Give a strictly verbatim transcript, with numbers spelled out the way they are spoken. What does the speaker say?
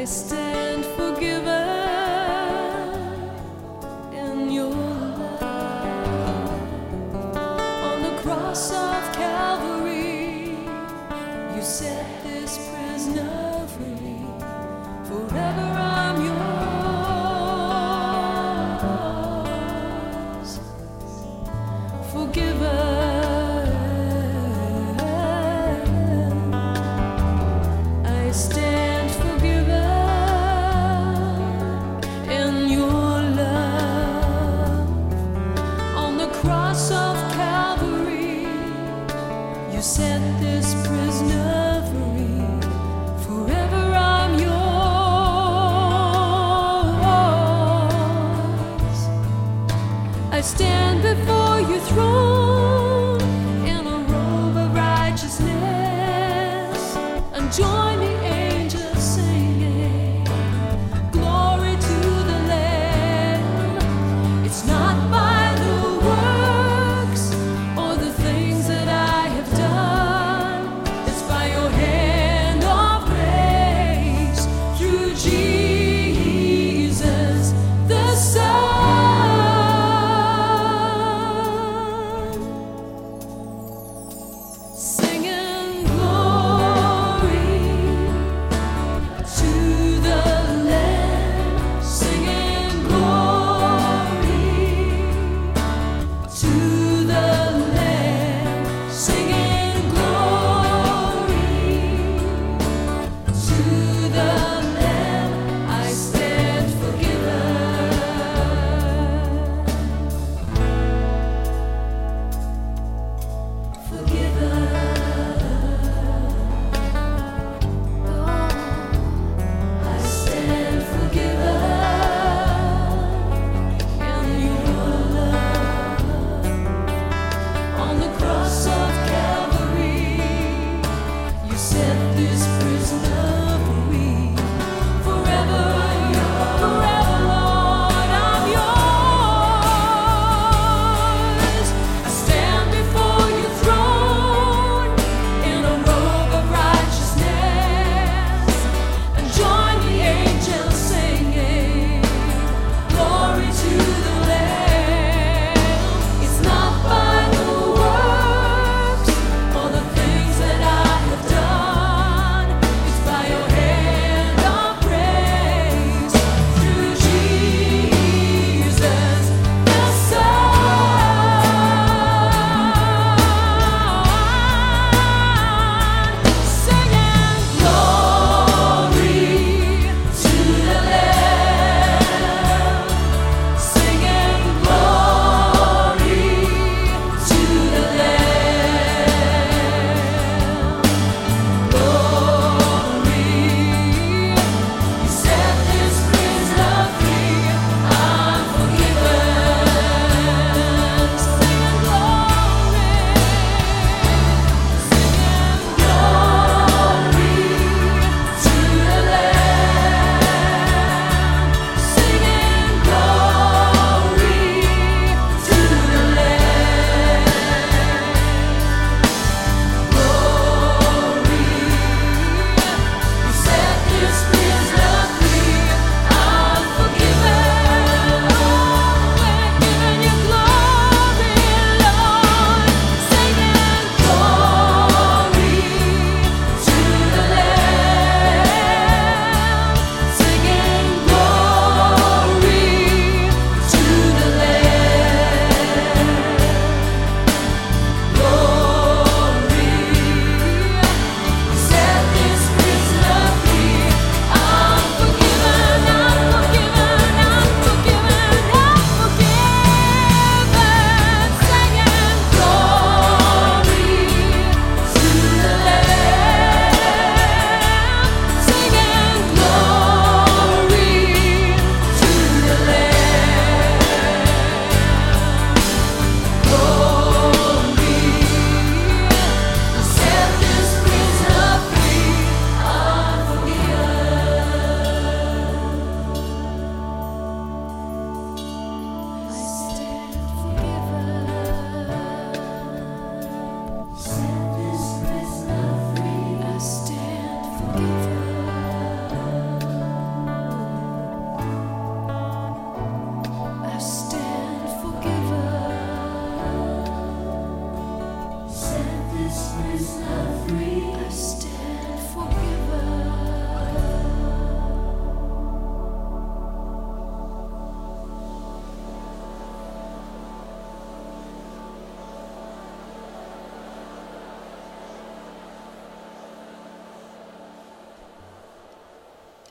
I stand forgiven in your love. On the cross of Calvary, you set this prisoner free. Forever I'm yours, forgiven. I stand forgiven in your love. On the cross of Calvary, you set this prisoner free. Forever I'm yours. I stand before your throne in a robe of righteousness, and join the angels singing, glory to the Lamb. It's not by the works or the things that I have done, it's by your hand of grace through Jesus the Son. Singing glory set free.